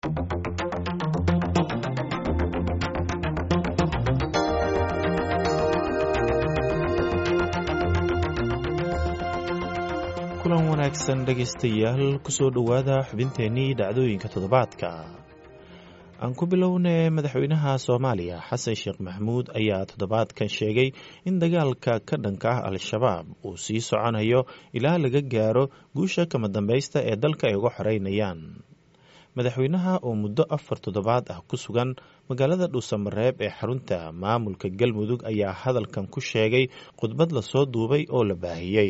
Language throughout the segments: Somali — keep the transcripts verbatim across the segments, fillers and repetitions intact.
kulan wanaagsan dhegaystayaal kusoo dhowaada xubinteenii dhacdooyinka toddobaadka aan ku bilownay madaxweynaha Soomaaliya Xasan Sheekh Maxamuud ayaa toddobaadkan sheegay in dagaalka ka dhanka ah al-shabaab uu sii soconayo ilaa laga gaaro guusha kama dambaysta ee dalka ay uga xoreynayaan madaxweynaha oo muddo afar toddobaad ah ku sugan magaalada Dhuusamareeb ee xarunta maamulka Galmudug ayaa hadalkan ku sheegay khudbad la soo duubay oo la baahiyay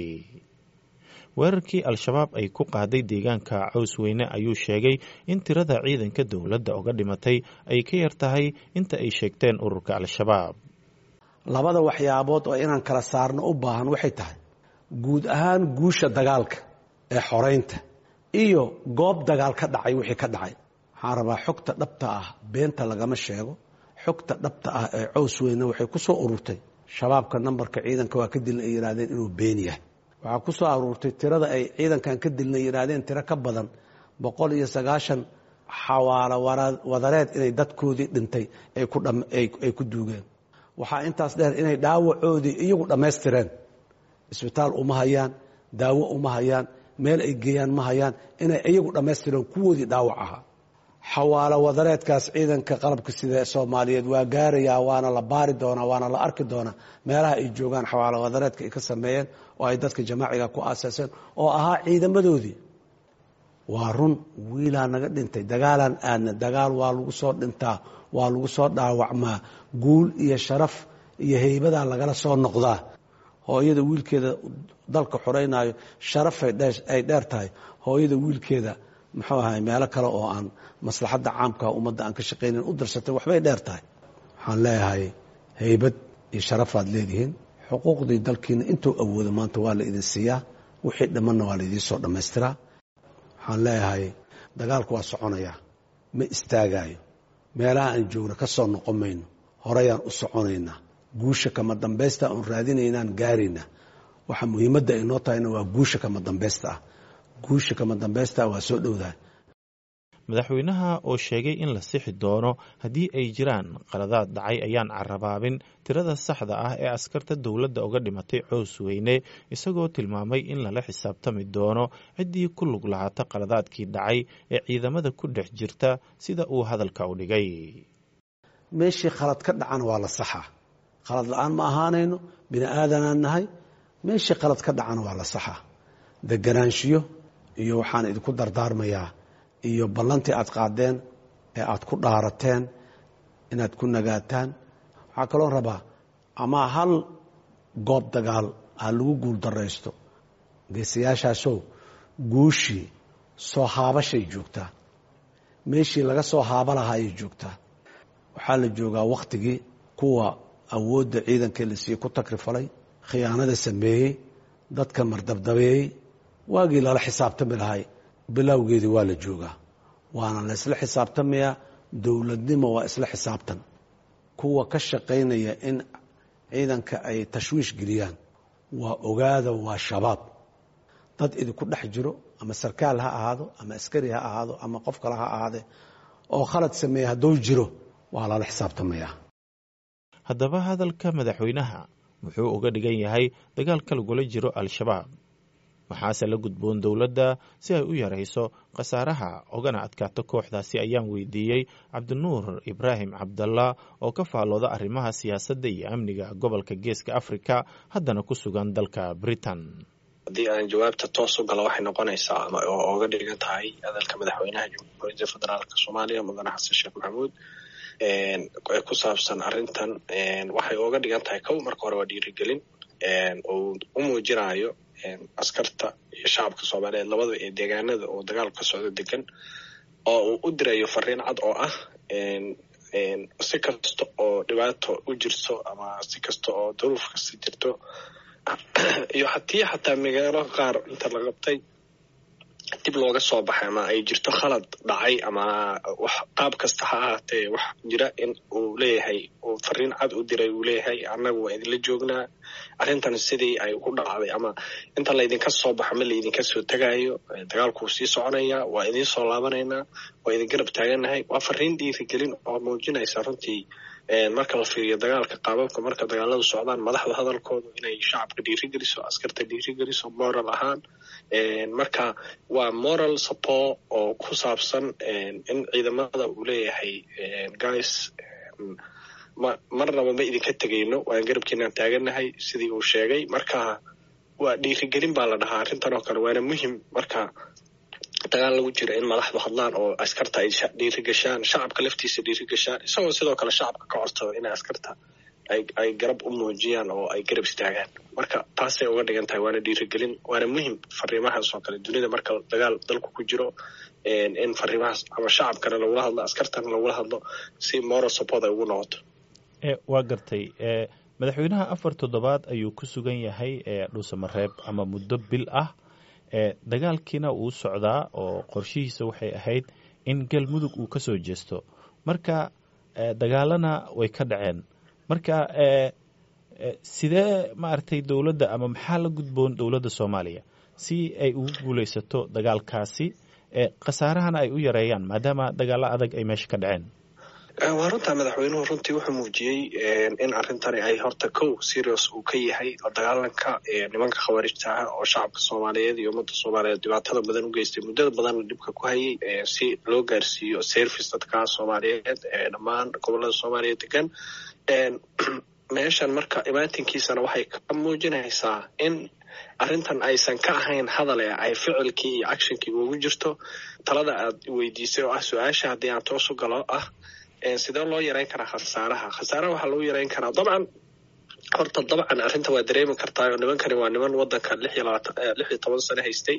weerarkii al-shabaab ay ku qaaday deegaanka Cawsweyne ayuu sheegay in tirada ciidanka dawladda uga dhimatay ay ka yar tahay inta ay sheegteen ururka al-shabaab labada waxyaabood oo inaan kala saarno u baahan waxay tahay guud ahaan guusha dagaalka ee xoreynta iyo goob dagaal ka dhacay wixii ka dhacay waxaan rabaa xogta dhabta ah beenta lagama sheego xogta dhabta ah ee Cawsweyne waxay ku soo ururtay shabaabka nambarka ciidanka waa ka dilay ay yiraahdeen inuu been yahay waxaa ku soo aruurtay tirada ay ciidankan ka dilnay yiraahdeen tiro ka badan boqol iyo sagaashan xawaalo wadareed inay dadkoodii dhintay ay ku ay ku duugeen waxaa intaas dheer inay dhaawacoodii iyagu dhammaystireen isbitaal uma hayaan daawo uma hayaan meel ay geeyaan ma hayaan inay iyagu dhammaystireen kuwoodii dhaawac ahaa xawaalo wadareedkaas ciidanka qalabka sida Soomaaliyeed waa gaarayaa waana la baari doonaa waana la arki doonaa meelaha ay joogaan xawaalo wadareedka ay ka sameeyeen oo ay dadka jamaaciga ku aasaseen oo ahaa ciidamadoodii waa run wiilaa naga dhintay dagaalan aadna dagaal waa lagu soo dhintaa waa lagu soo dhaawacmaa guul iyo sharaf iyo heybada lagala soo noqdaa hooyada wiilkeeda dalka xoreynayo sharaf ay dheer tahay hooyada wiilkeeda muxuu ahay meelo kale oo aan maslaxadda caamka ummadda aan ka shaqeynin u darsatay waxbay dheer tahay waxaan leeyahay heybad iyo sharafaad leedihiin xuquuqdii dalkiina intuu awoodo maanta waa la idin siiyaa wixii dhammanna waa la idiin soo dhammaystiraa waxaan leeyahay dagaalku waa soconayaa ma istaagaayo meelaha aan joogno ka soo noqon mayno horeyaan u soconaynaa guusha kama dambaysta oon raadinaynaan gaaraynaa waxa muhiimadda ay noo tahayna waa guusha kama dambaysta ah guusha kama dambaysta waa soo dhowdahay madaxweynaha oo sheegay in la sixi doono haddii ay jiraan qaladaad dhacay ayaan carabaabin tirada saxda ah ee askarta dawladda uga dhimatay Cawsweyne isagoo tilmaamay in lala xisaabtami doono ciddii ku lug lahaata qaladaadkii dhacay ee ciidamada ku dhex jirta sida uu hadalka u dhigay meeshii khalad ka dhacana waa la saxaa khalad la'aan ma ahaanayno bini aadanaan nahay meeshii khalad ka dhacana waa la saxaa deganaanshiyo iyo waxaan idinku dardaarmayaa iyo ballantii aad qaadeen ee aad ku dhaarateen inaad ku nagaataan waxaa kaloo rabaa ama hal goob dagaal ha lagu guul daraysto geesiyaashaasow guushii soo haabashay joogtaa meeshii laga soo haaba lahaayay joogtaa waxaa la joogaa wakhtigii kuwa awoodda ciidankii la siiyey ku takrifalay khiyaanada sameeyey dadka mardabdabeeyey waagii lala xisaabtami lahay bilowgeedii waa la joogaa waana la isla xisaabtamayaa dowladnimo waa isla xisaabtan kuwa ka shaqaynaya in ciidanka ay tashwiish geliyaan waa ogaada waa shabaab dad idinku dhex jiro ama sarkaal ha ahaado ama askari ha ahaado ama qof kale ha ahaade oo khalad sameeya hadduu jiro waa lala xisaabtamayaa haddaba hadalka madaxweynaha wuxuu uga dhigan yahay dagaalka lagula jiro al-shabaab maxaase la gudboon dawladda si ay u yarayso khasaaraha ogana adkaato kooxdaasi ayaan weydiiyey Cabdinuur Ibraahim Cabdalla oo ka faalooda arrimaha siyaasadda iyo amniga gobolka Geeska Afrika haddana ku sugan dalka Britain haddii aan jawaabta toos u galo waxay noqonaysaa ama oo uga dhigan tahay hadalka madaxweynaha Jamhuuriyadda Federaalka Soomaaliya Mudane Xasan Sheekh Maxamuud ee ku saabsan arrintan waxay uga dhigan tahay kow marka hore waa dhiirigelin oo u muujinayo askarta iyo shacabka Soomaaliyeed labada ee deegaanada oo dagaal ka socdo degan oo uu u dirayo fariin cad oo ah een een si kasta oo dhibaato u jirto ama si kasta oo duruuf kasta jirto iyo hatii xataa magaalo qaar inta la qabtay dib looga soo baxay ama ay jirto khalad dhacay ama wax qaab kasta ha ahaatee wax jira in uu leeyahay oo fariin cad u diray uu leeyahay annagu waa idin la joognaa arrintan sidii ay ugu dhacday ama inta laydinka soo baxo ma laydinka soo tagayo dagaalkuu sii soconaya waa idiin soo laabanaynaa waa idin garab taaganahay waa fariin dhiirigelin oo muujinaysa runtii marka la fiiriyo dagaalka qaababka marka dagaaladu socdaan madaxda hadalkoodu inay shacabka dhiirigeliso askarta dhiirigeliso moral ahaan marka waa moral support oo ku saabsan in ciidamada uu leeyahay guys marnaba ma idinka tegayno waan garabkiinaan taaganahay sidii uu sheegay marka waa dhiirigelin baa la dhahaa arrintan oo kale waana muhim marka dagaal lagu jiro in madaxdu hadlaan oo askarta ay dhiirigashaan shacabka laftiisa dhiirigashaan isagoo sidoo kale shacabka ka codsado inay askarta ay ay garab u muujiyaan oo ay garab istaagaan marka taasay uga dhigan tahay waana dhiirigelin waana muhim fariimahaas oo kale dunida marka dagaal dalku ku jiro in fariimahaas ama shacabkana lagula hadlo askartana lagula hadlo si moral support ay ugu noqoto waa gartay madaxweynaha afar toddobaad ayuu ku sugan yahay dhuusamareeb ama muddo bil ah dagaalkiina uu socdaa oo qorshihiisa waxay ahayd in galmudug uu ka soo jeesto marka dagaalana way ka dhaceen marka sidee maaragtay dowladda ama maxaa la gudboon dowladda soomaaliya si ay ugu guulaysato dagaalkaasi khasaarahana ay u yareeyaan maadaama dagaalo adag ay meesha ka dhaceen waa runtaa madaxweynuhu runtii wuxuu muujiyey in arrintani ay horta kow serious uu ka yahay dagaalanka nimanka khawaarijta ah oo shacabka soomaaliyeed iyo ummadda soomaaliyeed dhibaatada badan u geystay muddada badanna dhibka ku hayay si loo gaarsiiyo service dadka soomaaliyeed dhammaan gobollada soomaaliya degan meeshan marka imaatinkiisana waxay ka muujinaysaa in arrintan aysan ka ahayn hadal ee ay ficilkii iyo actionkii ugu jirto talada aad weydiisay oo ah su-aasha haddii aan toos u galo ah sidee loo yareyn karaa khasaaraha khasaaraha waxaa lagu yareyn karaa dabcan horta dabcan arrinta waa dareemi kartaa oo nimankani waa niman waddanka lix iyo labaatan lix iyo toban sano haystay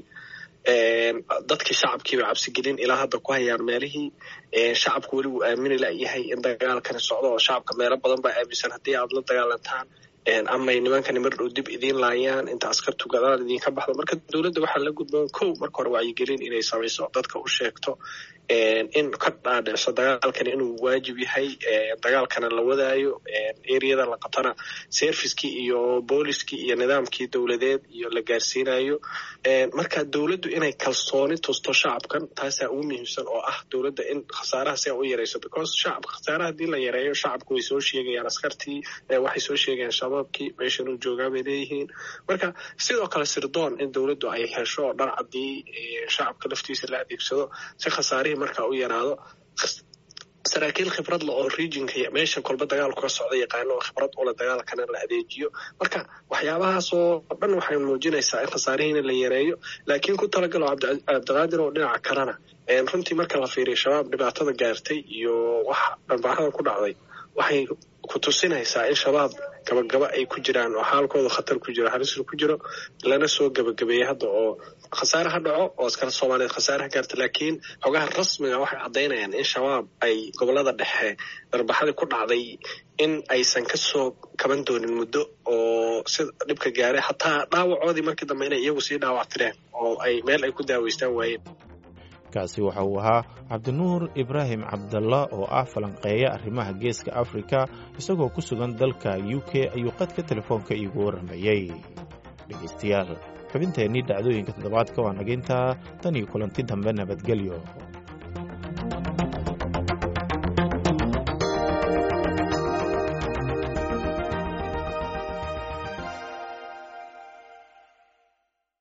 dadkii shacabkiiba cabsigelin ilaa hadda ku hayaan meelihii shacabku weli uu aamini layahay in dagaalkani socdo oo shacabka meelo badan baa aaminsan haddii aad la dagaalantaan amay nimankani mar dhow dib idiin laayaan inta askartu gadaal idinka baxdo marka dowladda waxaa la gudboon kow marka hore wacyigelin inay samayso dadka u sheegto in ka dhaadhicso dagaalkani inuu waajib yahay dagaalkana la wadaayo ereyada la qabtana servicekii iyo booliskii iyo nidaamkii dowladeed iyo la gaarsiinayo marka dowladdu inay kalsooni tusto shacabkan taasaa ugu muhiimsan oo ah dowladda in khasaaraha si a u yarayso because shacabka khasaaraha haddii la yareeyo shacabku way soo sheegayaan askartii waxay soo sheegayaan shabaabkii meeshan uu joogaa bay leeyihiin marka sidoo kale sirdoon in dowladdu ay hesho dhar caddii shacabka laftiisa la adeegsado si khasaarihii markaa u yaraado saraakiil khibrad le oo regionka meesha kolba dagaalku ka socda yaqaano oo khibrad ula dagaalkana la adeejiyo marka waxyaabahaasoo dhan waxay muujinaysaa in khasaarihiina la yareeyo laakiin ku talagalo cabdiqaadir oo dhinaca kalena runtii marka la fiiriyo shabaab dhibaatada gaartay iyo wax dhanbaaxada ku dhacday waxay ku tusinaysaa in shabaab gabagaba ay ku jiraan oo xaalkooda khatar ku jiro halis ku jiro lana soo gabagabeeyey hadda oo khasaare ha dhaco oo askar soomaaliyeed khasaare ha gaarta laakiin xogaha rasmiga waxay caddaynayaan in shabaab ay gobollada dhexe darbaxadii ku dhacday in aysan ka soo kaban doonin muddo oo sida dhibka gaaray hataa dhaawacoodii markii dambe inay iyagu sii dhaawactireen oo ay meel ay ku daaweystaan waayeen kaasi waxa uu ahaa cabdinuur ibraahim cabdalla oo ah falanqeeya arrimaha geeska afrika isagoo ku sugan dalka u k ayuu qadka telefoonka iigu warramayey dhegaystayaal xubinteennii dhacdooyinka toddobaadka waa nagintaa tan iyo kulanti dambe nabadgelyo